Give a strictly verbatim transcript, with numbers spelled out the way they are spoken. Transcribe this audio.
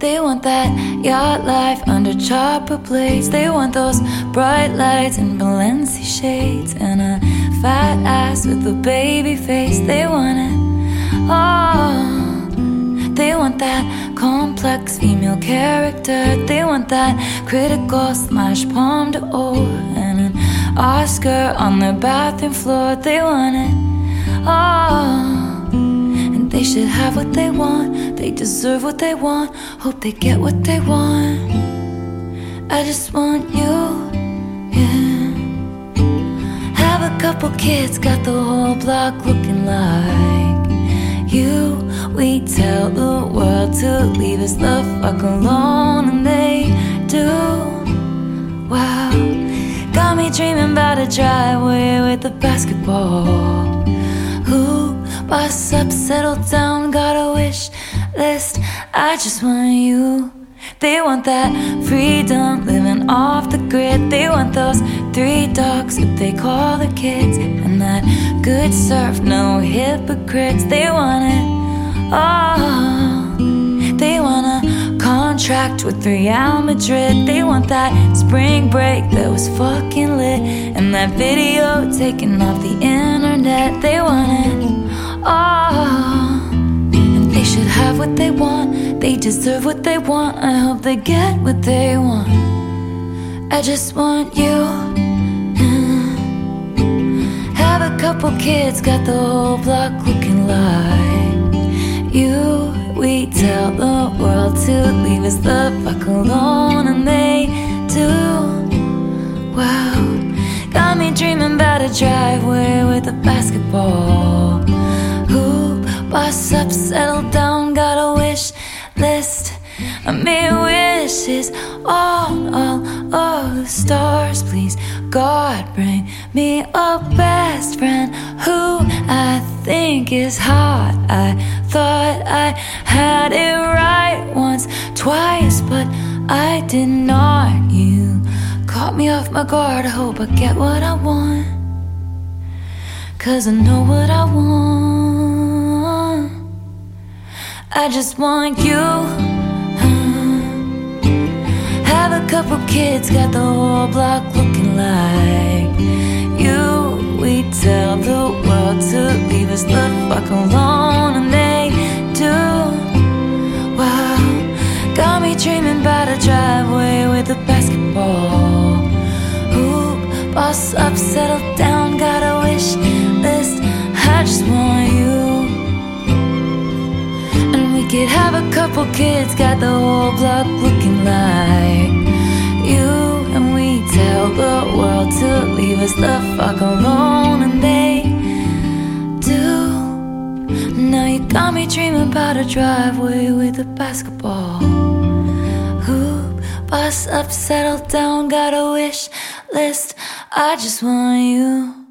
They want that yacht life under chopper blades. They want those bright lights and Balenci shades and a fat ass with a baby face. They want it all. They want that complex female character. They want that critical smash palm d'or and an Oscar on their bathroom floor. They want it all, and they should have what they want. They deserve what they want. Hope they get what they want. I just want you, yeah. Have a couple kids, got the whole block looking like you. We tell the world to leave us the fuck alone, and they do. Wow, got me dreaming about a driveway with a basketball hoop. Boss up, settle down, got a wish list. I just want you. They want that freedom, living off the grid. They want those three dogs that they call their kids, and that good surf, no hypocrites. They want it all. They want a contract with Real Madrid. They want that spring break that was fucking lit, and that video taken off the internet. They want it all, and they should have what they want. They deserve what they want. I hope they get what they want. I just want you. Have a couple kids, got the whole block looking like you. We tell the world to leave us the fuck alone, and they do. Wow, got me dreaming about a driveway with a basketball hoop. Boss up, settle down, got a wish list. I made wishes, all, all, all the stars, please. God, bring me a best friend who I think is hot. I thought I had it right once, twice, but I did not. You caught me off my guard. I hope I get what I want, 'cause I know what I want. I just want you. Have a couple kids, got the whole block looking like you. We tell the world to leave us the fuck alone, and they do. Wow, got me dreaming about a driveway with a basketball hoop. Boss up, settle down, got a wish list. I just want you. We could have a couple kids, got the whole block looking like you. And we tell the world to leave us the fuck alone, and they do. Now you got me dreaming about a driveway with a basketball hoop. Boss up, settle down, got a wish list. I just want you.